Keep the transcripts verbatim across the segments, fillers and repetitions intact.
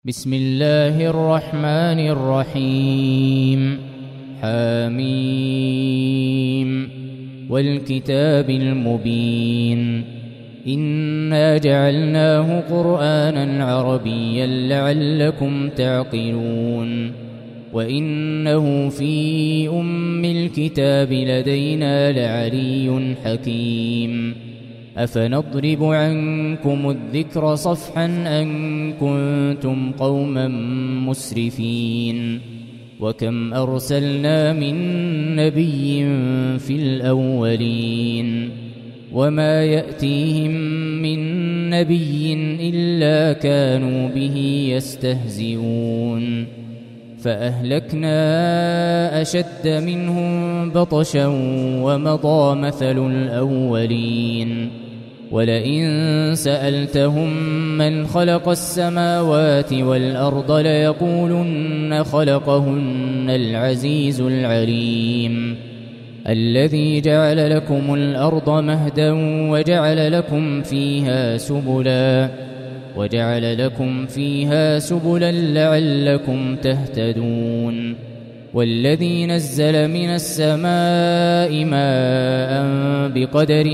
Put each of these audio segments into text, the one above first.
بسم الله الرحمن الرحيم. حميم والكتاب المبين. إنا جعلناه قرآنا عربيا لعلكم تعقلون. وإنه في أم الكتاب لدينا لعلي حكيم. أفنضرب عنكم الذكر صفحا أن كنتم قوما مسرفين. وكم أرسلنا من نبي في الأولين وما يأتيهم من نبي إلا كانوا به يستهزئون. فأهلكنا أشد منهم بطشا ومضى مثل الأولين. ولئن سألتهم من خلق السماوات والأرض ليقولن خلقهن العزيز العليم. الذي جعل لكم الأرض مهدا وجعل لكم فيها سبلا وجعل لكم فيها سبلا لعلكم تهتدون. والذي نزل من السماء ماء بقدر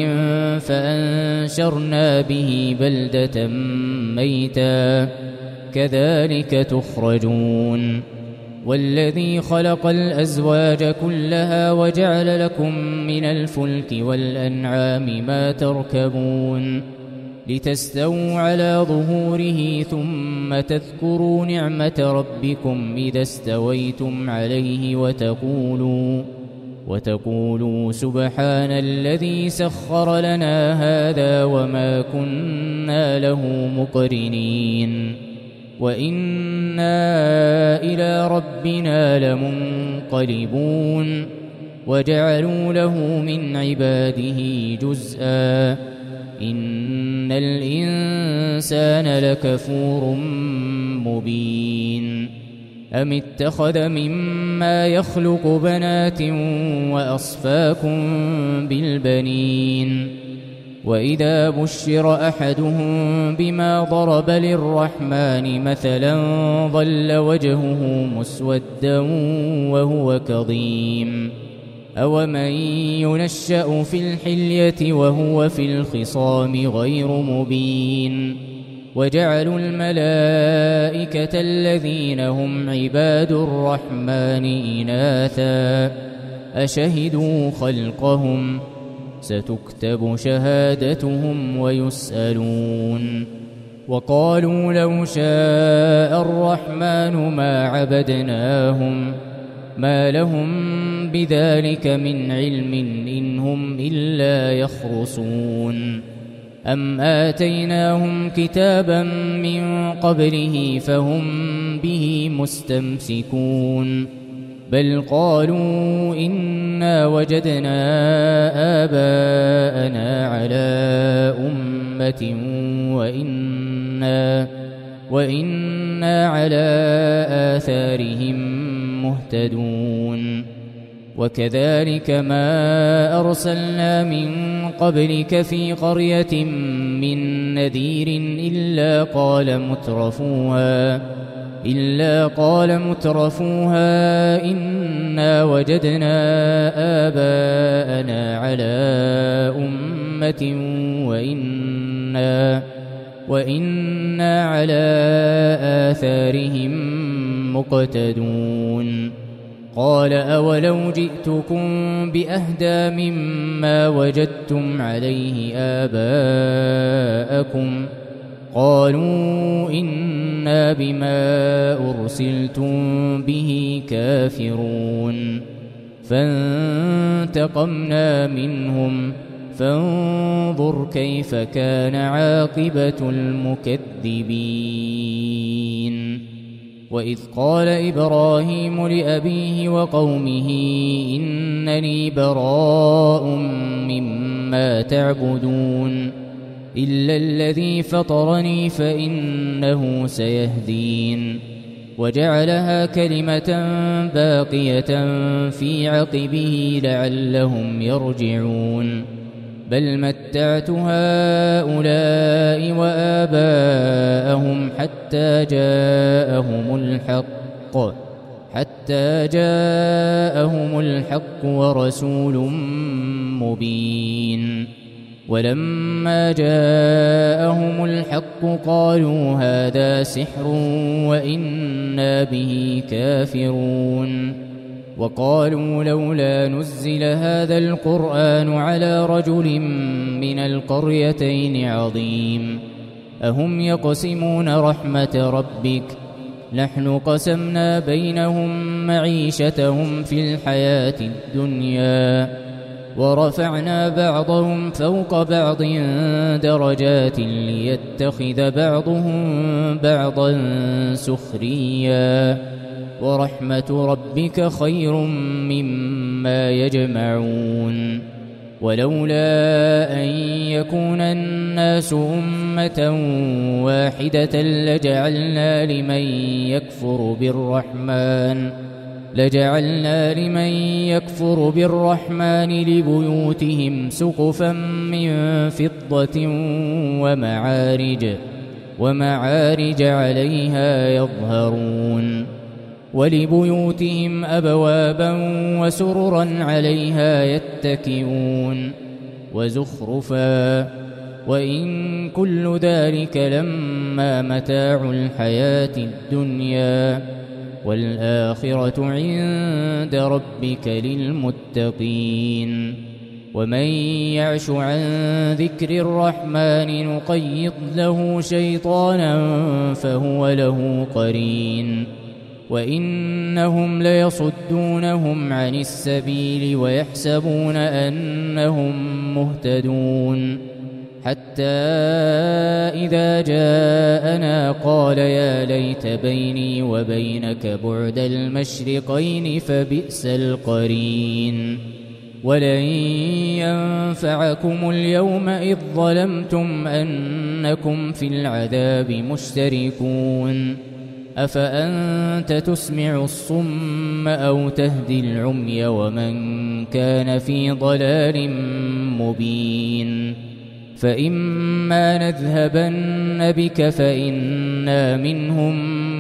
فأنشرنا به بلدة ميتا كذلك تخرجون. والذي خلق الأزواج كلها وجعل لكم من الفلك والأنعام ما تركبون لتستووا على ظهوره ثم تذكروا نعمة ربكم إذا استويتم عليه وتقولوا وتقولوا سبحان الذي سخر لنا هذا وما كنا له مقرنين وإنا إلى ربنا لمنقلبون. وجعلوا له من عباده جزءا إن الإنسان لكفور مبين. أم اتخذ مما يخلق بنات وأصفاكم بالبنين. وإذا بشر أحدهم بما ضرب للرحمن مثلا ظل وجهه مسودا وهو كظيم. أومن ينشأ في الحلية وهو في الخصام غير مبين. وجعلوا الملائكة الذين هم عباد الرحمن إناثا أشهدوا خلقهم ستكتب شهادتهم ويسألون. وقالوا لو شاء الرحمن ما عبدناهم ما لهم بذلك من علم إن هم إلا يخرصون. أم آتيناهم كتابا من قبله فهم به مستمسكون. بل قالوا إنا وجدنا آباءنا على أمة وإنا, وإنا على آثارهم مهتدون. وكذلك ما أرسلنا من قبلك في قرية من نذير إلا قال مترفوها إلا قال مترفوها إنا وجدنا آباءنا على أمة وإنا, وإنا على آثارهم مقتدون. قال أولو جئتكم بأهدى مما وجدتم عليه آباءكم قالوا إنا بما أرسلتم به كافرون. فانتقمنا منهم فانظر كيف كان عاقبة المكذبين. وإذ قال إبراهيم لأبيه وقومه إنني براء مما تعبدون إلا الذي فطرني فإنه سيهدين. وجعلها كلمة باقية في عقبه لعلهم يرجعون. بل متعت هؤلاء وآباءهم حتى حتى جاءهم الحق حتى جاءهم الحق ورسول مبين. ولما جاءهم الحق قالوا هذا سحر وإنا به كافرون. وقالوا لولا نزل هذا القرآن على رجل من القريتين عظيم. أهم يقسمون رحمة ربك نحن قسمنا بينهم معيشتهم في الحياة الدنيا ورفعنا بعضهم فوق بعض درجات ليتخذ بعضهم بعضا سخريا ورحمة ربك خير مما يجمعون. ولولا أن يكون الناس أمة واحدة لجعلنا لمن يكفر بالرحمن لجعلنا لمن يكفر بالرحمن لبيوتهم سقفا من فضة ومعارج ومعارج عليها يظهرون ولبيوتهم أبوابا وسررا عليها يتكئون وزخرفا وإن كل ذلك لما متاع الحياة الدنيا والآخرة عند ربك للمتقين. ومن يعش عن ذكر الرحمن نقيض له شيطانا فهو له قرين وإنهم ليصدونهم عن السبيل ويحسبون أنهم مهتدون حتى إذا جاءنا قال يا ليت بيني وبينك بعد المشرقين فبئس القرين. ولن ينفعكم اليوم إذ ظلمتم أنكم في العذاب مشتركون. أفأنت تسمع الصم أو تهدي العمي ومن كان في ضلال مبين. فإما نذهبن بك فإنا منهم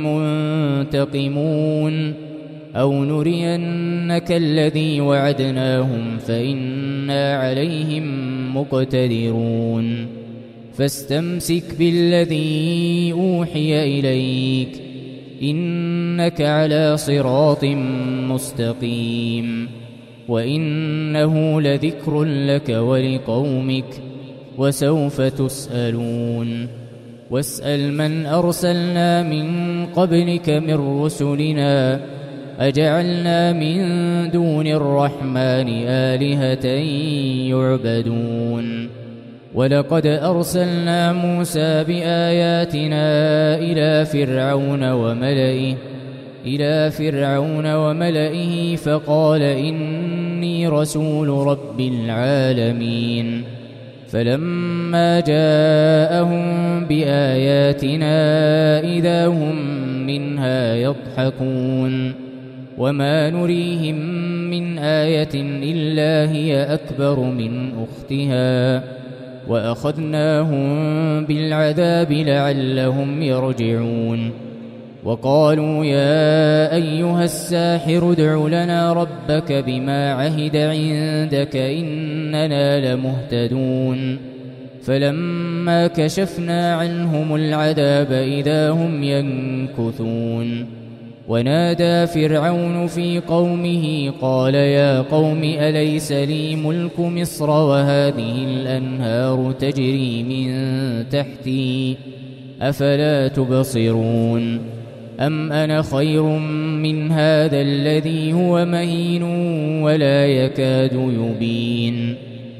منتقمون أو نرينك الذي وعدناهم فإنا عليهم مقتدرون. فاستمسك بالذي أوحي إليك إنك على صراط مستقيم وإنه لذكر لك ولقومك وسوف تسألون. واسأل من أرسلنا من قبلك من رسلنا أجعلنا من دون الرحمن آلهة يعبدون. ولقد أرسلنا موسى بآياتنا إلى فرعون وملئه إلى فرعون وملئه فقال إني رسول رب العالمين. فلما جاءهم بآياتنا إذا هم منها يضحكون. وما نريهم من آية إلا هي أكبر من أختها وأخذناهم بالعذاب لعلهم يرجعون. وقالوا يا أيها الساحر ادع لنا ربك بما عهد عندك إننا لمهتدون. فلما كشفنا عنهم العذاب إذا هم ينكثون. ونادى فرعون في قومه قال يا قوم أليس لي ملك مصر وهذه الأنهار تجري من تحتي أفلا تبصرون أم أنا خير من هذا الذي هو مهين ولا يكاد يبين.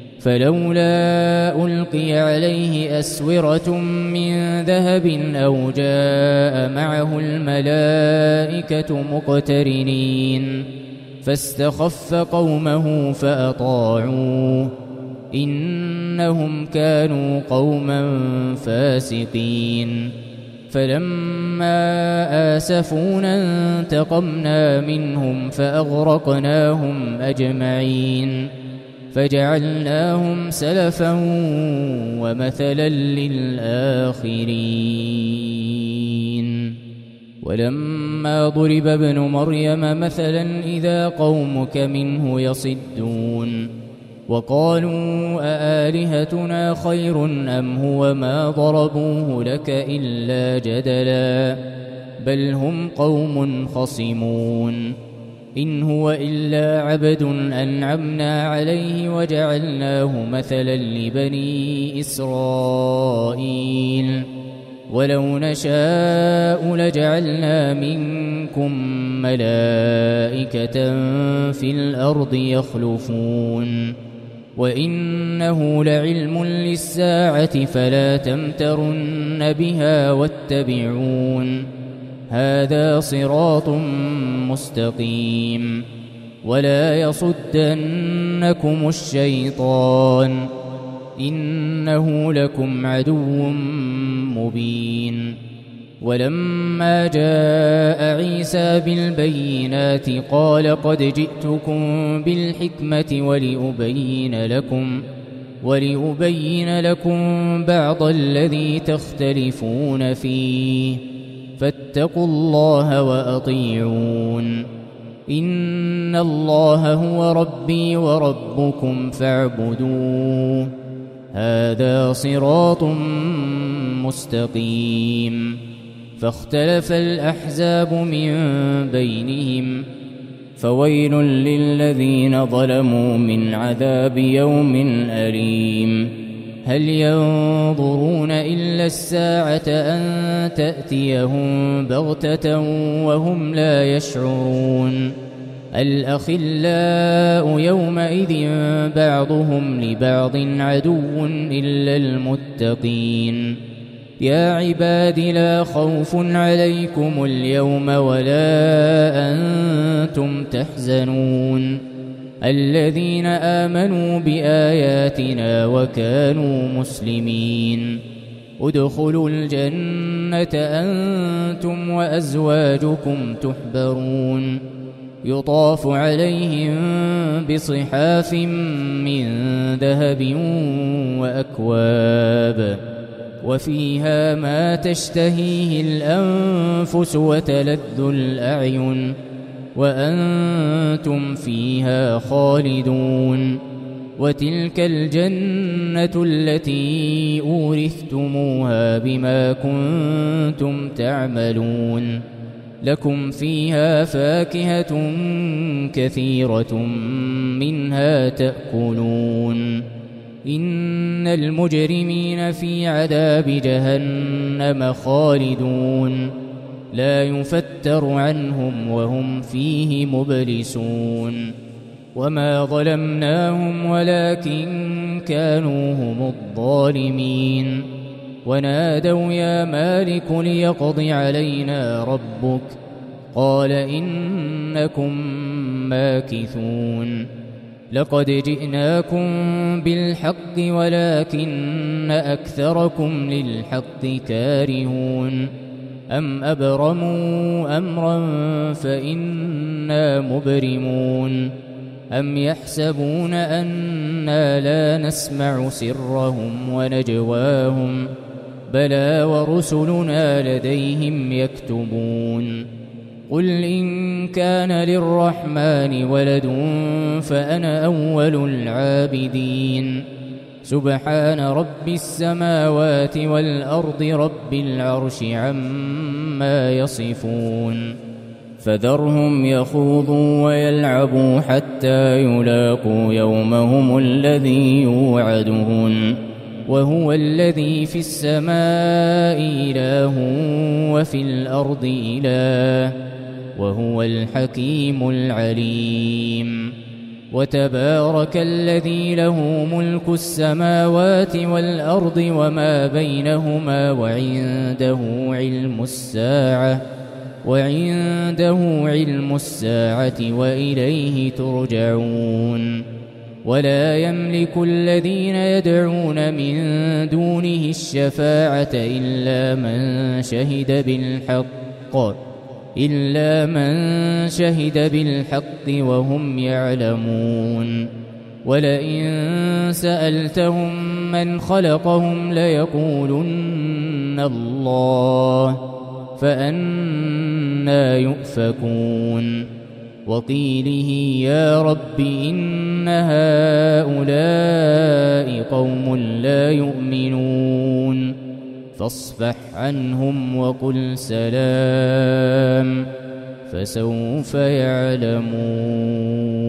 فلولا ألقي عليه أسورة من ذهب أو جاء معه الملائكة مقترنين فاستخف قومه فأطاعوه إنهم كانوا قوما فاسقين. فلما آسفونا انتقمنا منهم فأغرقناهم أجمعين فجعلناهم سلفا ومثلا للآخرين. ولما ضرب ابن مريم مثلا إذا قومك منه يصدون وقالوا أآلهتنا خير أم هو ما ضربوه لك إلا جدلا بل هم قوم خصمون إن هو إلا عبد أنعمنا عليه وجعلناه مثلا لبني إسرائيل ولو نشاء لجعلنا منكم ملائكة في الأرض يخلفون وإنه لعلم للساعة فلا تمترن بها واتبعون هذا صراط مستقيم ولا يصدنكم الشيطان إنه لكم عدو مبين ولما جاء عيسى بالبينات قال قد جئتكم بالحكمة ولأبين لكم ولأبين لكم بعض الذي تختلفون فيه فاتقوا الله وأطيعون إن الله هو ربي وربكم فاعبدوه هذا صراط مستقيم فاختلف الأحزاب من بينهم فويل للذين ظلموا من عذاب يوم أليم هل ينظرون إلا الساعة أن تأتيهم بغتة وهم لا يشعرون الأخلاء يومئذ بعضهم لبعض عدو إلا المتقين يا عباد لا خوف عليكم اليوم ولا أنتم تحزنون الذين آمنوا بآياتنا وكانوا مسلمين ادخلوا الجنة أنتم وأزواجكم تحبرون يطاف عليهم بصحاف من ذهب وأكواب وفيها ما تشتهيه الأنفس وتلذ الأعين وأنتم فيها خالدون وتلك الجنة التي أورثتموها بما كنتم تعملون لكم فيها فاكهة كثيرة منها تأكلون إن المجرمين في عذاب جهنم خالدون لا يفتر عنهم وهم فيه مبلسون وما ظلمناهم ولكن كانوا هم الظالمين ونادوا يا مالك ليقض علينا ربك قال إنكم ماكثون لقد جئناكم بالحق ولكن أكثركم للحق كارهون أم أبرموا أمرا فإنا مبرمون أم يحسبون أنا لا نسمع سرهم ونجواهم بلى ورسلنا لديهم يكتبون قل إن كان للرحمن ولد فأنا أول العابدين سبحان رب السماوات والأرض رب العرش عما يصفون فذرهم يخوضوا ويلعبوا حتى يلاقوا يومهم الذي يوعدون وهو الذي في السماء إله وفي الأرض إله وهو الحكيم العليم وتبارك الذي له ملك السماوات والأرض وما بينهما وعنده علم الساعة وعنده علم الساعة وإليه ترجعون ولا يملك الذين يدعون من دونه الشفاعة إلا من شهد بالحق إلا من شهد بالحق وهم يعلمون ولئن سألتهم من خلقهم ليقولن الله فأنى أنى يؤفكون وقيله يا رب إن هؤلاء قوم لا يؤمنون فاصفح عنهم وقل سلام فسوف يعلمون.